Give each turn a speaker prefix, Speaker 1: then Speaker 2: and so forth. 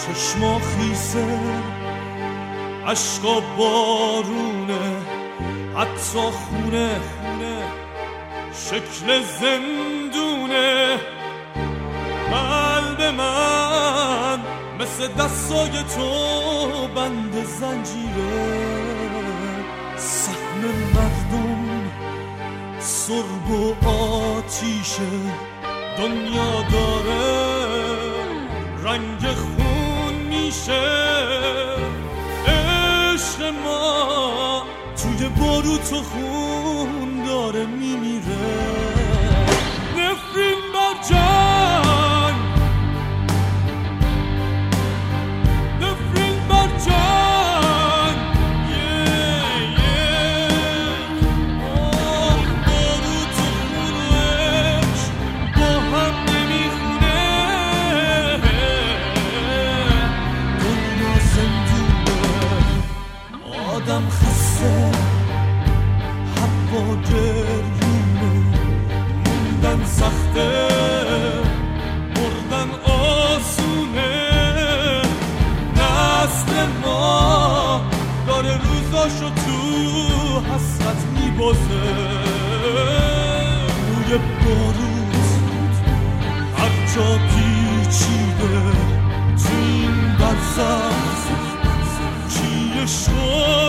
Speaker 1: چشما خیسه عشقا بارونه، حتی خونه شکل زندونه. قلب من مثل دستای تو بند زنجیره، سهم مردم سرب و آتیشه. دنیا داره رنگ خون میشه، عشق ما توی باروت و خون داره میمیره. نفرین بر جنگ، نفرین بر جنگ، باروت و خونش با هم نمیخونه. دنیا زندونه، آدم خسته، حبا گریونه. موندن سخته، مردن آسونه. نسل ما داره روزاشو تو حسرت میبازه. روی باروت هر جا پیچیده، تو این برزخ کیه شد